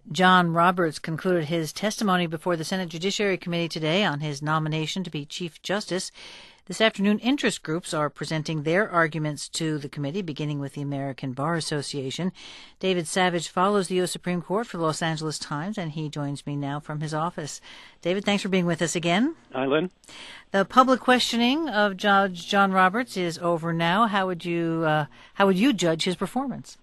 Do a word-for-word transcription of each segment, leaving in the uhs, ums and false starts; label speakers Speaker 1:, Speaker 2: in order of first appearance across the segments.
Speaker 1: John Roberts concluded his testimony before the Senate Judiciary Committee today on his nomination to be Chief Justice. This afternoon, interest groups are presenting their arguments to the committee, beginning with the American Bar Association. David Savage follows the U S Supreme Court for the Los Angeles Times, and he joins me now from his office. David, thanks for being with us again.
Speaker 2: Hi, Lynn.
Speaker 1: The public questioning of Judge John Roberts is over now. How would you uh, how would you judge his performance?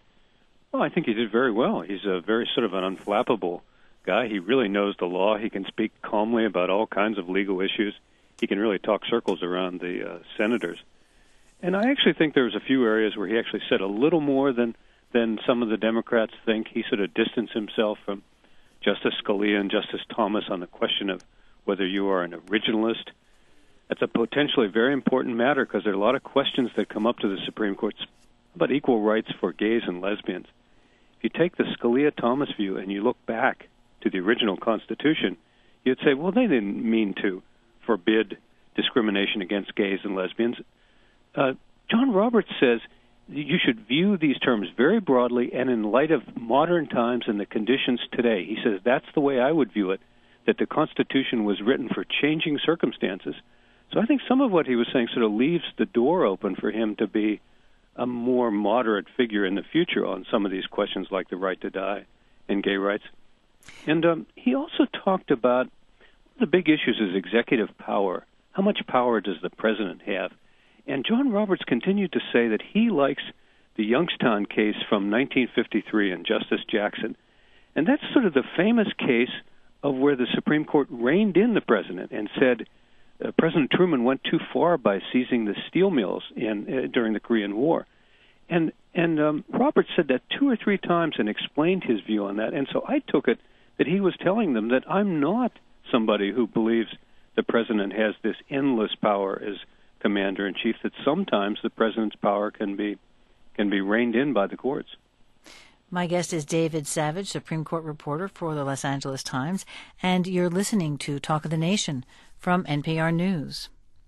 Speaker 2: Well, I think he did very well. He's a very sort of an unflappable guy. He really knows the law. He can speak calmly about all kinds of legal issues. He can really talk circles around the uh, senators. And I actually think there was a few areas where he actually said a little more than, than some of the Democrats think. He sort of distanced himself from Justice Scalia and Justice Thomas on the question of whether you are an originalist. That's a potentially very important matter because there are a lot of questions that come up to the Supreme Court about equal rights for gays and lesbians. If you take the Scalia-Thomas view and you look back to the original Constitution, you'd say, well, they didn't mean to forbid discrimination against gays and lesbians. Uh, John Roberts says you should view these terms very broadly and in light of modern times and the conditions today. He says that's the way I would view it, that the Constitution was written for changing circumstances. So I think some of what he was saying sort of leaves the door open for him to be a more moderate figure in the future on some of these questions like the right to die and gay rights. And um, he also talked about the big issues is executive power. How much power does the president have? And John Roberts continued to say that he likes the Youngstown case from nineteen fifty-three and Justice Jackson. And that's sort of the famous case of where the Supreme Court reined in the president and said uh, President Truman went too far by seizing the steel mills in, uh, during the Korean War. And, and um, Roberts said that two or three times and explained his view on that. And so I took it that he was telling them that I'm not somebody who believes the president has this endless power as commander-in-chief, that sometimes the president's power can be can be reined in by the courts.
Speaker 1: My guest is David Savage, Supreme Court reporter for the Los Angeles Times, and you're listening to Talk of the Nation from N P R News.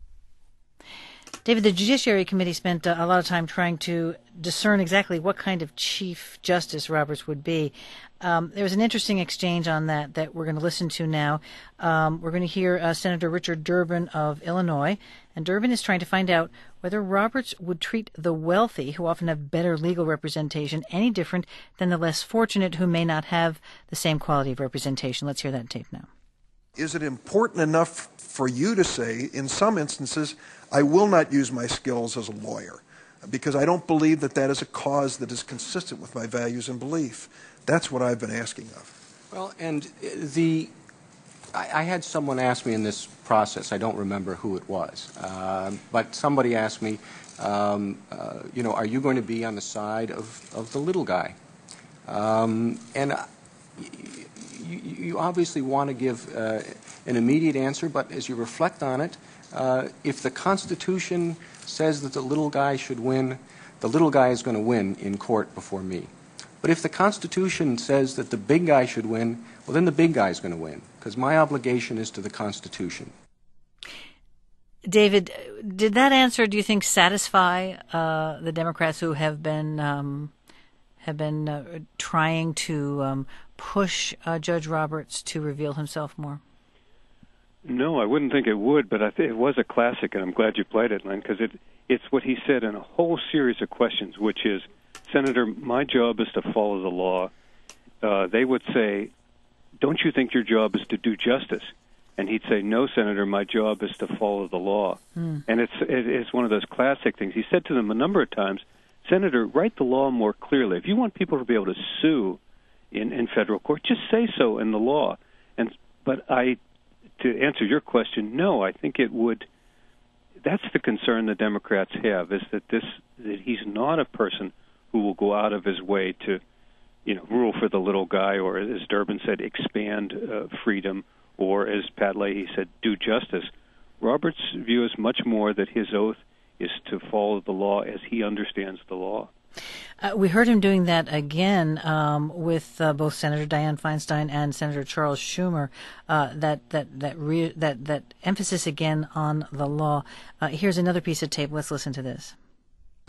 Speaker 1: David, the Judiciary Committee spent uh, a lot of time trying to discern exactly what kind of Chief Justice Roberts would be. Um, there was an interesting exchange on that that we're going to listen to now. Um, we're going to hear uh, Senator Richard Durbin of Illinois, and Durbin is trying to find out whether Roberts would treat the wealthy, who often have better legal representation, any different than the less fortunate who may not have the same quality of representation. Let's hear that tape now.
Speaker 3: Is it important enough for you to say, in some instances, I will not use my skills as a lawyer because I don't believe that that is a cause that is consistent with my values and belief? That's what I've been asking of.
Speaker 4: Well, and the I, I had someone ask me in this process, I don't remember who it was, uh, but somebody asked me, um, uh, you know, are you going to be on the side of, of the little guy? Um, and uh, you, you obviously want to give uh, an immediate answer, but as you reflect on it, uh, if the Constitution says that the little guy should win, the little guy is going to win in court before me. But if the Constitution says that the big guy should win, well, then the big guy is going to win, because my obligation is to the Constitution.
Speaker 1: David, did that answer, do you think, satisfy uh, the Democrats who have been um, have been uh, trying to um, push uh, Judge Roberts to reveal himself more?
Speaker 2: No, I wouldn't think it would, but I think it was a classic, and I'm glad you played it, Len, because it, it's what he said in a whole series of questions, which is, Senator, my job is to follow the law. Uh, they would say, don't you think your job is to do justice? And he'd say, no, Senator, my job is to follow the law. Mm. And it's it, it's one of those classic things. He said to them a number of times, Senator, write the law more clearly. If you want people to be able to sue in, in federal court, just say so in the law. And but I, to answer your question, no, I think it would. That's the concern the Democrats have, is that this that he's not a person who will go out of his way to, you know, rule for the little guy, or as Durbin said, expand uh, freedom, or as Pat Leahy said, do justice. Roberts' view is much more that his oath is to follow the law as he understands the law.
Speaker 1: Uh, we heard him doing that again um, with uh, both Senator Dianne Feinstein and Senator Charles Schumer. Uh, that that that, re- that that emphasis again on the law. Uh, here's another piece of tape. Let's listen to this.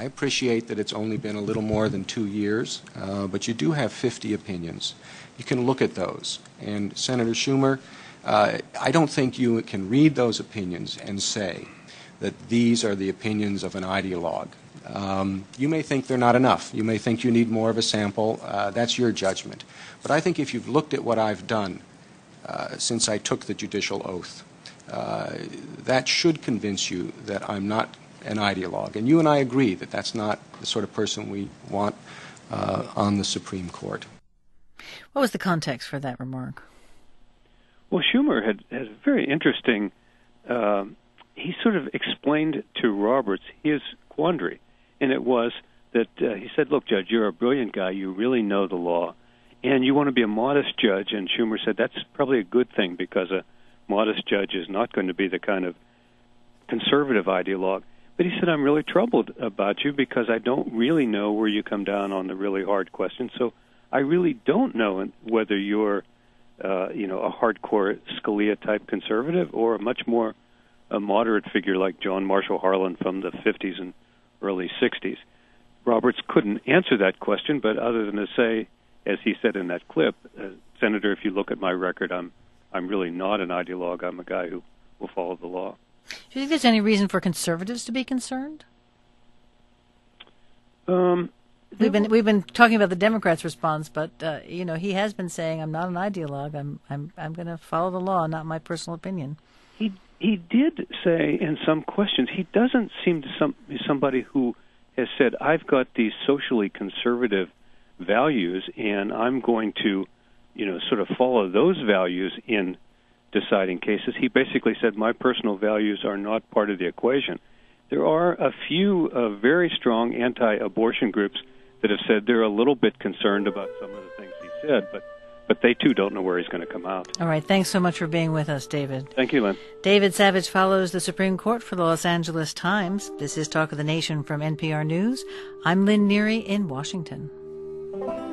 Speaker 4: I appreciate that it's only been a little more than two years, uh, but you do have fifty opinions. You can look at those. And Senator Schumer, uh, I don't think you can read those opinions and say that these are the opinions of an ideologue. Um, you may think they're not enough. You may think you need more of a sample. Uh, that's your judgment. But I think if you've looked at what I've done uh, since I took the judicial oath, uh, that should convince you that I'm not an ideologue. And you and I agree that that's not the sort of person we want uh, on the Supreme Court.
Speaker 1: What was the context for that remark?
Speaker 2: Well, Schumer had, had a very interesting, uh, he sort of explained to Roberts his quandary. And it was that uh, he said, look, Judge, you're a brilliant guy. You really know the law. And you want to be a modest judge. And Schumer said that's probably a good thing because a modest judge is not going to be the kind of conservative ideologue. But he said, I'm really troubled about you because I don't really know where you come down on the really hard questions. So I really don't know whether you're, uh, you know, a hardcore Scalia-type conservative or a much more a moderate figure like John Marshall Harlan from the fifties and early sixties. Roberts couldn't answer that question, but other than to say, as he said in that clip, uh, Senator, if you look at my record, I'm I'm really not an ideologue. I'm a guy who will follow the law.
Speaker 1: Do you think there's any reason for conservatives to be concerned?
Speaker 2: Um,
Speaker 1: we've been we've been talking about the Democrats' response, but uh, you know, he has been saying, "I'm not an ideologue. I'm I'm I'm going to follow the law, not my personal opinion."
Speaker 2: He he did say in some questions he doesn't seem to some be somebody who has said, "I've got these socially conservative values, and I'm going to, you know, sort of follow those values in deciding cases." He basically said, my personal values are not part of the equation. There are a few uh, very strong anti-abortion groups that have said they're a little bit concerned about some of the things he said, but, but they too don't know where he's going to come out.
Speaker 1: All right. Thanks so much for being with us, David.
Speaker 2: Thank you, Lynn.
Speaker 1: David Savage follows the Supreme Court for the Los Angeles Times. This is Talk of the Nation from N P R News. I'm Lynn Neary in Washington.